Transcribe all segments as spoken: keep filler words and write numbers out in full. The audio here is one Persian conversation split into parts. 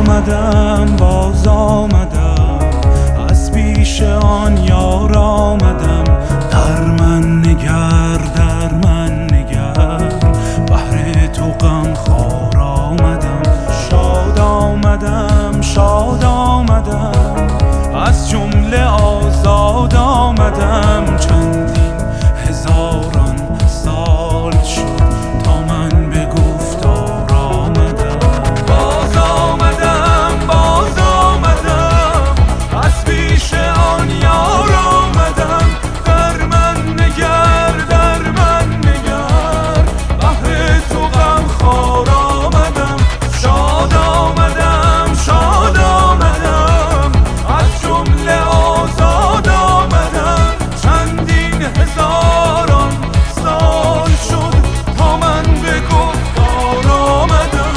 آمدم باز آمدم، از پیش آن یار آمدم. در من نگر در من نگر، بهر تو غم خوار آمدم. شاد آمدم شاد آمدم، از جمله آزاد آمدم. چندین هزاران سال شد تا من به گفتار آمدم. باز آمدم باز آمدم، از پیش آن یار آمدم. در من نگر در من نگر، بهر تو غم خوار آمدم. شاد آمدم شاد آمدم، از جمله آزاد آمدم. چندین هزاران سال شد تا من به گفتار آمدم.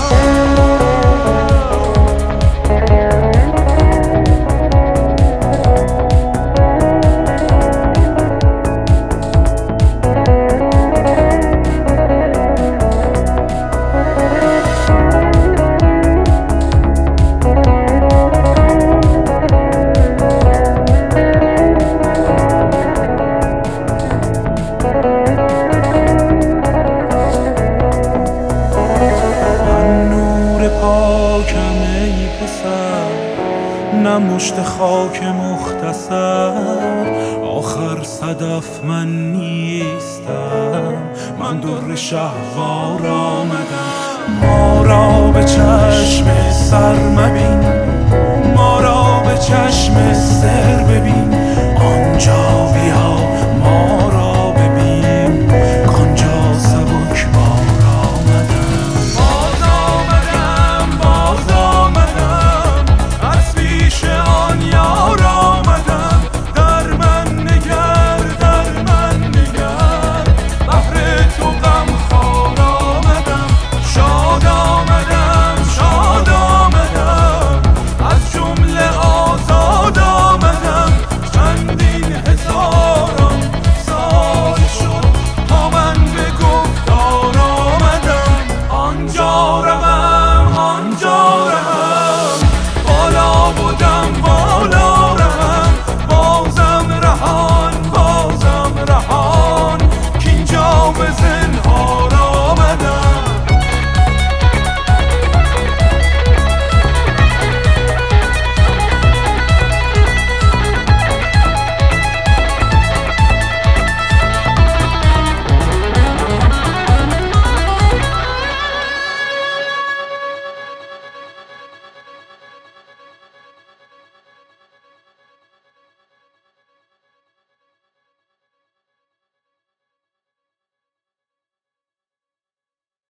پاکم ای پسر، نه مشت خاک مختصر. آخر صدف من نیستم، من در شهوار آمدم. ما را به چشم سر مبین، ما را به چشم سر ببین. آنجا بیا